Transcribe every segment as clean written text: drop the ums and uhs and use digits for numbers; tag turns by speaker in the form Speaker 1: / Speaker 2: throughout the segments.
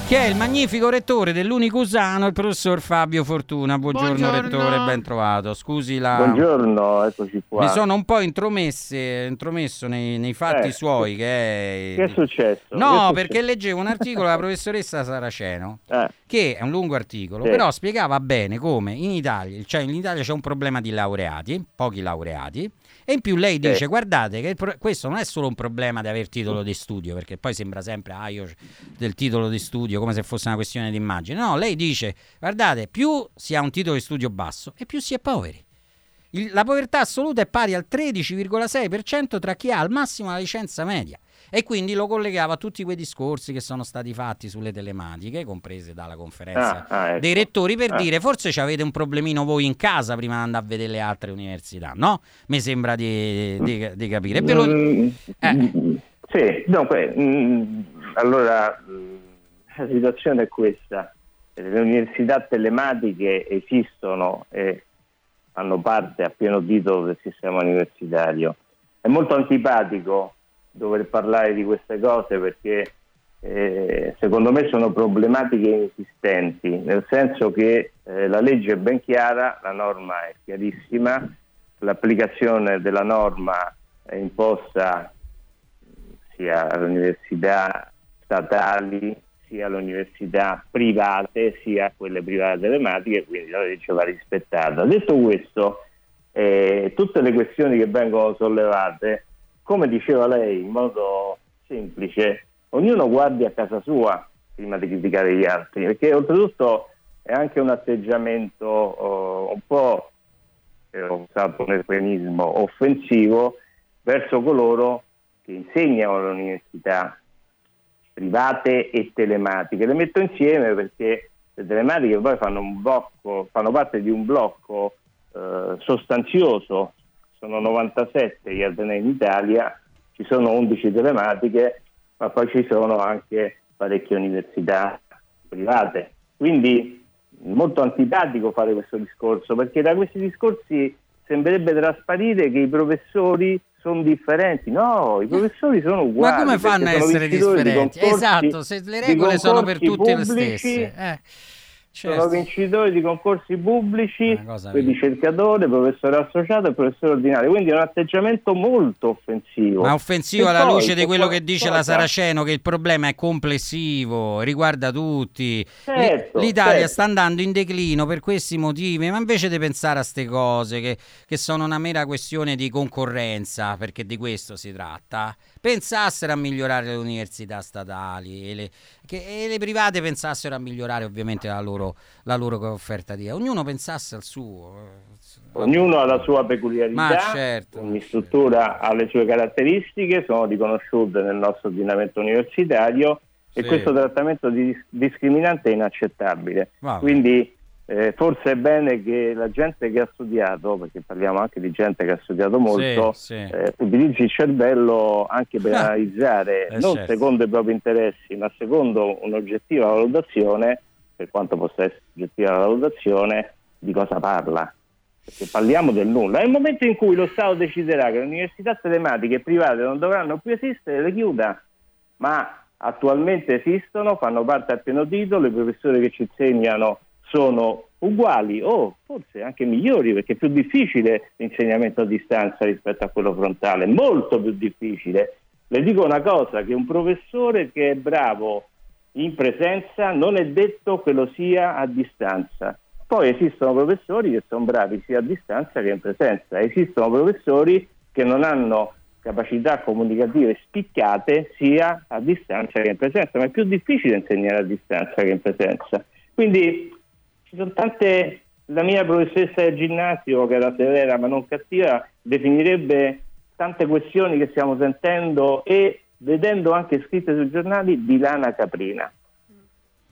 Speaker 1: che è il magnifico rettore dell'Unicusano, il professor Fabio Fortuna. Buongiorno. Rettore, ben trovato. Scusi
Speaker 2: Buongiorno, eccoci qua.
Speaker 1: Mi sono un po' intromesso nei fatti suoi.
Speaker 2: Che è successo?
Speaker 1: No, perché leggevo un articolo della professoressa Saraceno, che è un lungo articolo, però spiegava bene come in Italia c'è un problema di laureati, pochi laureati, e in più lei dice, guardate che questo non è solo un problema di aver titolo di studio, perché poi sembra sempre, io del titolo di studio, come se fosse una questione di immagine. No, lei dice, guardate, più si ha un titolo di studio basso e più si è poveri. La povertà assoluta è pari al 13,6% tra chi ha al massimo la licenza media. E quindi lo collegava a tutti quei discorsi che sono stati fatti sulle telematiche, comprese dalla conferenza dei rettori, per dire forse ci avete un problemino voi in casa prima di andare a vedere le altre università, no? Mi sembra di capire.
Speaker 2: Sì, dunque, allora la situazione è questa: le università telematiche esistono e fanno parte a pieno titolo del sistema universitario. È molto antipatico dover parlare di queste cose perché secondo me sono problematiche inesistenti, nel senso che la legge è ben chiara, la norma è chiarissima, l'applicazione della norma è imposta sia alle università statali sia alle università private sia a quelle private telematiche, quindi la legge va rispettata. Detto questo, tutte le questioni che vengono sollevate, come diceva lei in modo semplice, ognuno guardi a casa sua prima di criticare gli altri, perché oltretutto è anche un atteggiamento un po', ho usato un eufemismo, offensivo verso coloro che insegnano all'università private e telematiche. Le metto insieme perché le telematiche poi fanno parte di un blocco sostanzioso. Sono 97 gli atenei in Italia, ci sono 11 telematiche, ma poi ci sono anche parecchie università private. Quindi molto antipatico fare questo discorso, perché da questi discorsi sembrerebbe trasparire che i professori sono differenti. No, i professori sono uguali.
Speaker 1: Ma come fanno a essere differenti? Esatto, se le regole sono per tutti le stesse.
Speaker 2: Certo. Sono vincitori di concorsi pubblici, ricercatore, professore associato e professore ordinario, quindi è un atteggiamento molto offensivo.
Speaker 1: Ma offensivo alla luce di quello che dice la Saraceno, che il problema è complessivo, riguarda tutti. L'Italia sta andando in declino per questi motivi, ma invece di pensare a ste cose che sono una mera questione di concorrenza, perché di questo si tratta, pensassero a migliorare le università statali e le private pensassero a migliorare ovviamente la loro offerta di ognuno pensasse al suo.
Speaker 2: Ognuno ha la sua peculiarità, ogni struttura ha le sue caratteristiche, sono riconosciute nel nostro ordinamento universitario e questo trattamento discriminante è inaccettabile. Quindi forse è bene che la gente che ha studiato, perché parliamo anche di gente che ha studiato molto, utilizzi il cervello anche per analizzare, non secondo i propri interessi, ma secondo un'oggettiva valutazione, per quanto possa essere oggettiva la valutazione, di cosa parla. Perché parliamo del nulla. Nel momento in cui lo Stato deciderà che le università telematiche private non dovranno più esistere, le chiuda. Ma attualmente esistono, fanno parte a pieno titolo, i professori che ci insegnano sono uguali o forse anche migliori, perché è più difficile l'insegnamento a distanza rispetto a quello frontale, molto più difficile. Le dico una cosa, che un professore che è bravo in presenza non è detto che lo sia a distanza. Poi esistono professori che sono bravi sia a distanza che in presenza, esistono professori che non hanno capacità comunicative spiccate sia a distanza che in presenza, ma è più difficile insegnare a distanza che in presenza. Quindi ci sono tante. La mia professoressa del ginnasio, che era severa ma non cattiva, definirebbe tante questioni che stiamo sentendo e vedendo anche scritte sui giornali di lana caprina.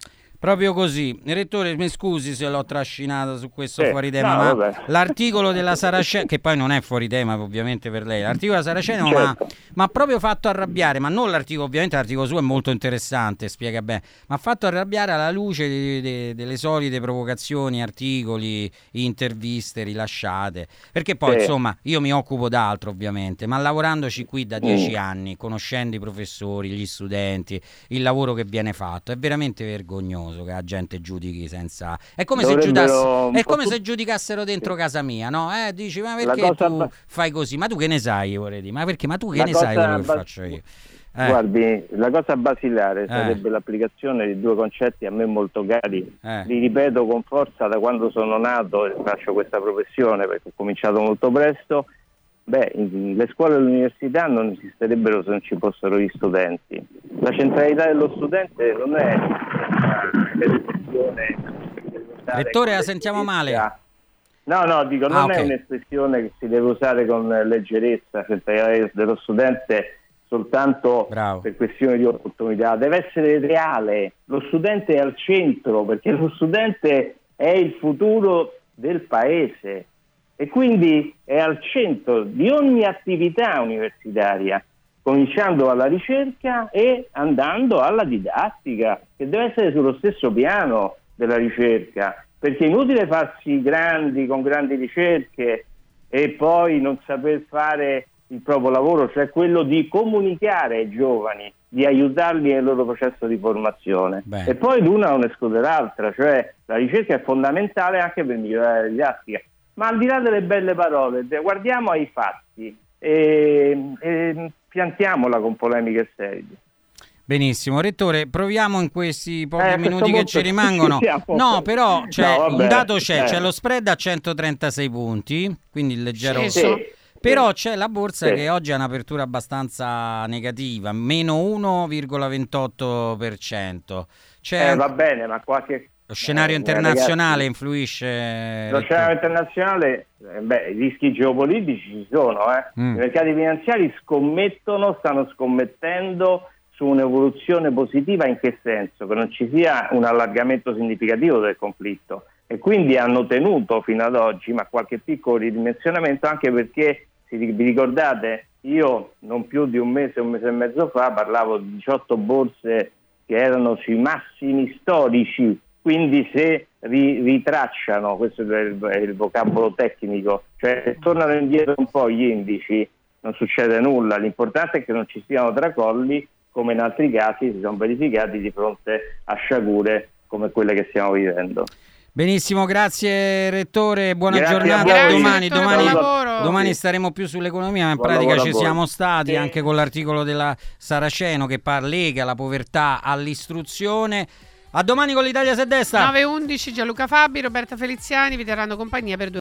Speaker 1: Proprio così. Rettore, mi scusi se l'ho trascinato su questo fuori tema, ma l'articolo della Saraceno, che poi non è fuori tema ovviamente per lei, l'articolo della Saraceno ma ha proprio fatto arrabbiare, ma non l'articolo, ovviamente l'articolo suo è molto interessante, spiega bene, ma ha fatto arrabbiare alla luce delle solite provocazioni, articoli, interviste rilasciate, perché poi insomma io mi occupo d'altro ovviamente, ma lavorandoci qui da 10 anni, conoscendo i professori, gli studenti, il lavoro che viene fatto, è veramente vergognoso che la gente giudichi senza... È come se giudicassero dentro casa mia, no? Dici, ma perché tu fai così? Ma tu che ne sai, vorrei dire? Ma perché? Ma tu che ne sai quello che faccio io?
Speaker 2: Guardi, la cosa basilare sarebbe l'applicazione di 2 concetti a me molto cari. Li ripeto con forza da quando sono nato e faccio questa professione, perché ho cominciato molto presto. Le scuole e l'università non esisterebbero se non ci fossero gli studenti. La centralità dello studente non è un'espressione.
Speaker 1: Rettore, la sentiamo male.
Speaker 2: No, dico, non è un'espressione che si deve usare con leggerezza, centralità dello studente soltanto per questioni di opportunità. Deve essere reale. Lo studente è al centro, perché lo studente è il futuro del paese. E quindi è al centro di ogni attività universitaria, cominciando alla ricerca e andando alla didattica, che deve essere sullo stesso piano della ricerca, perché è inutile farsi grandi con grandi ricerche e poi non saper fare il proprio lavoro, cioè quello di comunicare ai giovani, di aiutarli nel loro processo di formazione. E poi l'una non esclude l'altra, cioè la ricerca è fondamentale anche per migliorare la didattica. Ma al di là delle belle parole, guardiamo ai fatti e piantiamola con polemiche serie.
Speaker 1: Benissimo, Rettore, proviamo in questi pochi minuti che ci rimangono. No, però un dato c'è lo spread a 136 punti, quindi il leggero... Però c'è la borsa che oggi ha un'apertura abbastanza negativa, meno 1,28%.
Speaker 2: Va bene, ma qualche...
Speaker 1: Lo scenario internazionale influisce?
Speaker 2: Lo scenario internazionale, i rischi geopolitici ci sono. I mercati finanziari stanno scommettendo su un'evoluzione positiva. In che senso? Che non ci sia un allargamento significativo del conflitto, e quindi hanno tenuto fino ad oggi, ma qualche piccolo ridimensionamento, anche perché, se vi ricordate, io non più di un mese e mezzo fa parlavo di 18 borse che erano sui massimi storici. Quindi se ritracciano, questo è il vocabolo tecnico, cioè se tornano indietro un po' gli indici, non succede nulla. L'importante è che non ci siano tracolli, come in altri casi si sono verificati di fronte a sciagure come quelle che stiamo vivendo.
Speaker 1: Benissimo, grazie Rettore, buona giornata. Domani staremo più sull'economia, ma in pratica ci siamo stati anche con l'articolo della Saraceno che lega la povertà all'istruzione. A domani con l'Italia se destra.
Speaker 3: 9:11, Gianluca Fabi, Roberta Feliziani vi terranno compagnia per 2